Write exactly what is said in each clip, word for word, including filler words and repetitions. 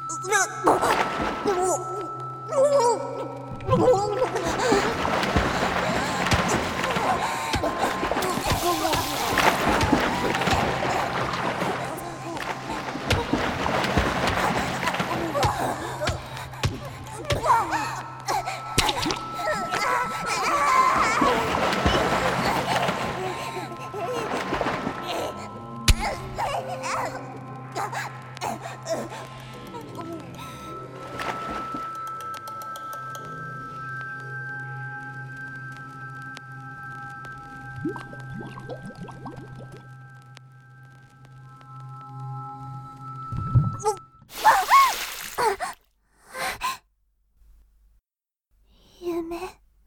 夢、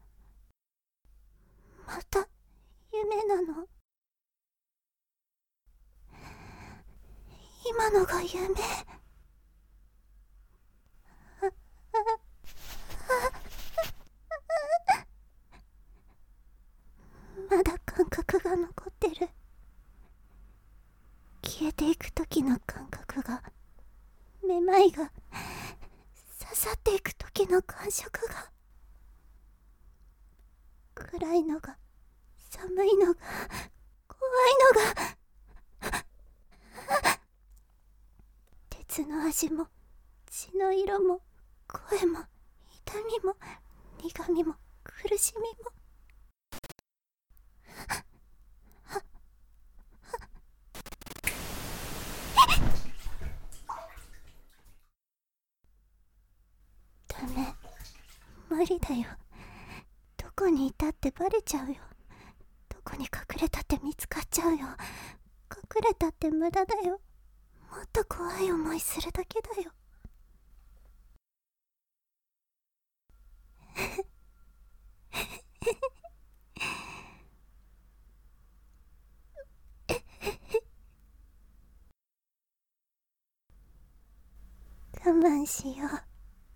また夢なの？今のが夢？まだ感覚が残ってる。消えていく時の感覚が、めまいが、刺さっていく時の感触が、暗いのが、寒いのが、怖いのが、鉄の味も、血の色も、声も、痛みも、苦みも、苦しみも。ダメ、無理だよ。どこにいたってバレちゃうよ。どこに隠れたって見つかっちゃうよ。隠れたって無駄だよ。もっと怖い思いするだけだよ。我慢しよう。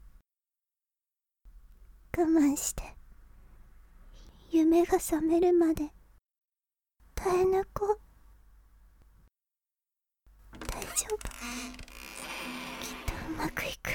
我慢して夢が覚めるまで耐え抜こう。大丈夫、きっとうまくいく。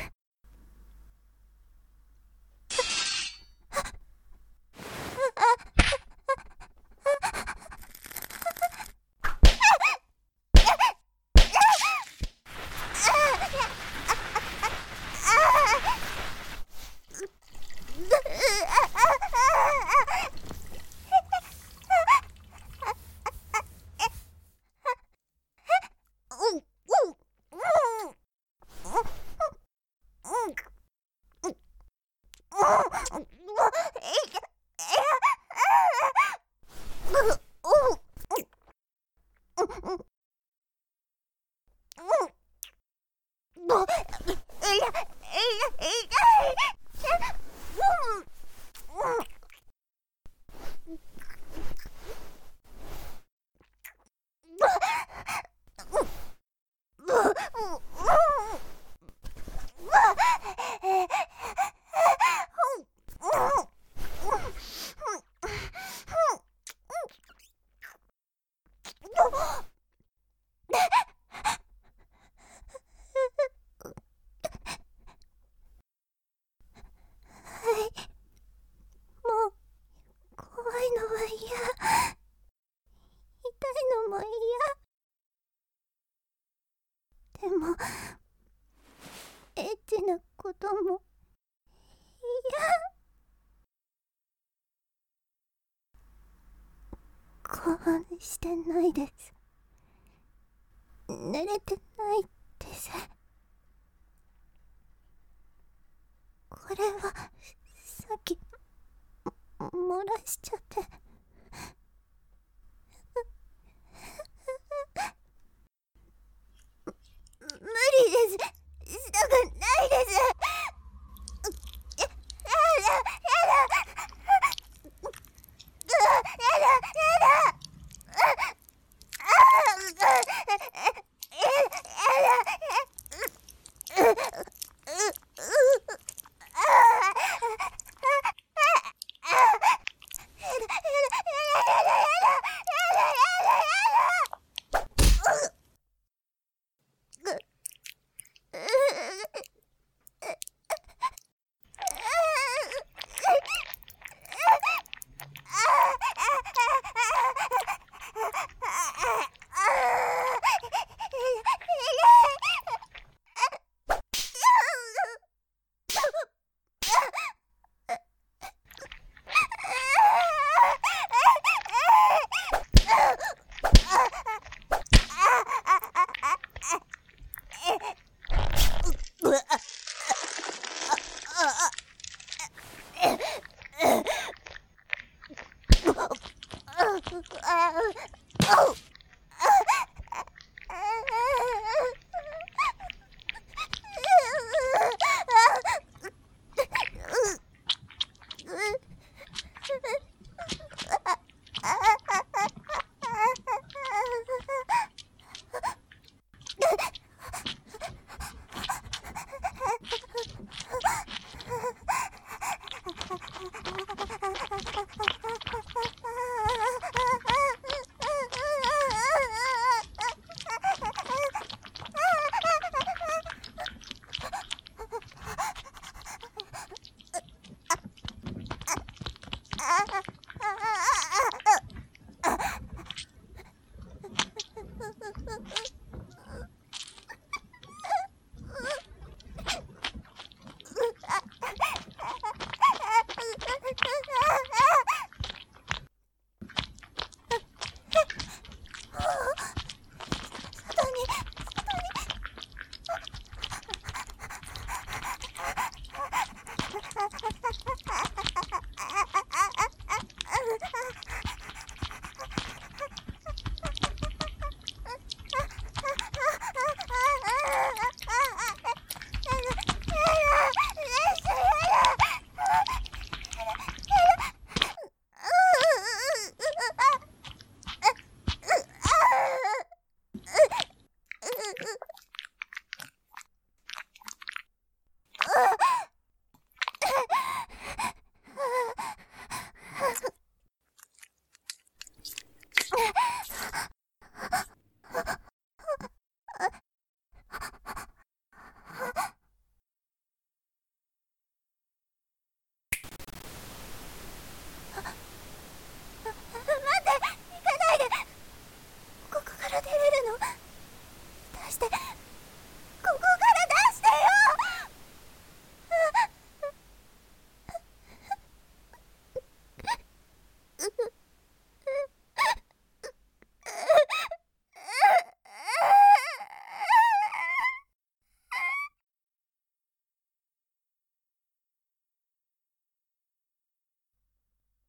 エッチなことも嫌。興奮してないです。寝れてないです。これはさっき漏らしちゃって無理です。したくないです。やだやだやだやだ